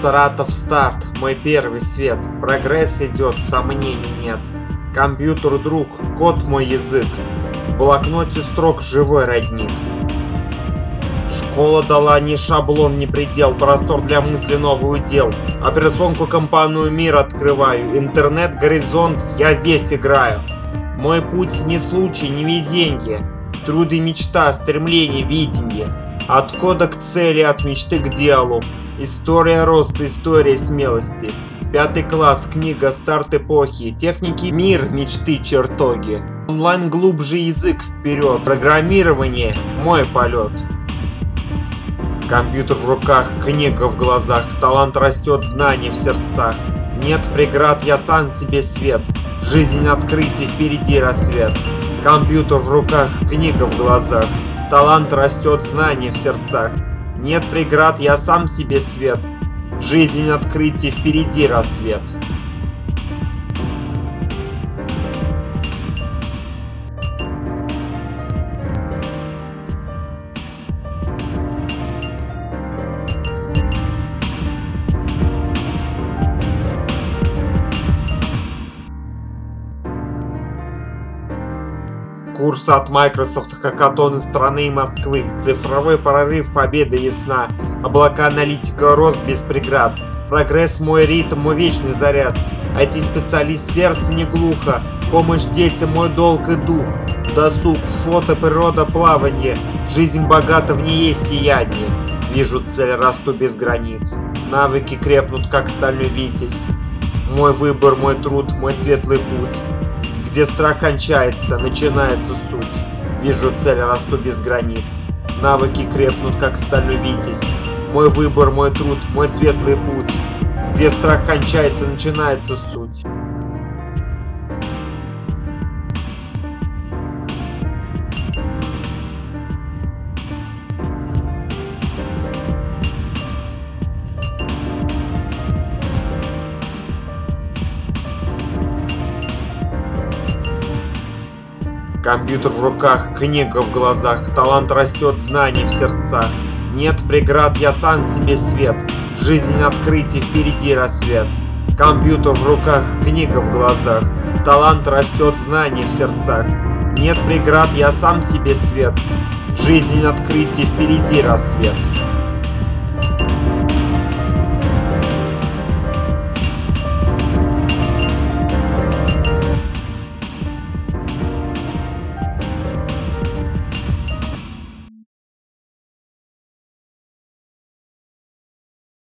Саратов старт, мой первый свет. Прогресс идет, сомнений нет. Компьютер друг, код мой язык. В блокноте строк живой родник. Школа дала ни шаблон, ни предел, простор для мысли, новый удел. Операционку компанию мир открываю, интернет, горизонт, я здесь играю. Мой путь не случай, не везенье, труд и мечта, стремление, видение. От кода к цели, от мечты к делу. История роста, история смелости. 5 класс, книга, старт эпохи. Техники, мир, мечты, чертоги. Онлайн глубже, язык вперед. Программирование, мой полет. Компьютер в руках, книга в глазах. Талант растет, знание в сердцах. Нет преград, я сам себе свет. Жизнь открытий, впереди рассвет. Компьютер в руках, книга в глазах. Талант растет, знание в сердцах. Нет преград, я сам себе свет. Жизнь открытий, впереди рассвет. Курс от Microsoft, хакатон из страны Москвы. Цифровой прорыв, победа ясна. Облака, аналитика, рост без преград. Прогресс мой ритм, мой вечный заряд. IT-специалист, сердце не глухо. Помощь детям, мой долг и дух. Досуг, фото, природа, плавание. Жизнь богата, в ней есть сияние. Вижу цель, расту без границ. Навыки крепнут, как стальной витязь. Мой выбор, мой труд, мой светлый путь. Где страх кончается, начинается суть. Вижу цель, расту без границ. Навыки крепнут, как стальной витязь. Мой выбор, мой труд, мой светлый путь. Где страх кончается, начинается суть. Компьютер в руках, книга в глазах. Талант растет, знание в сердцах. Нет преград, я сам себе свет. Жизнь открытий, впереди рассвет. Компьютер в руках, книга в глазах. Талант растет, знание в сердцах. Нет преград, я сам себе свет. Жизнь открытий, впереди рассвет.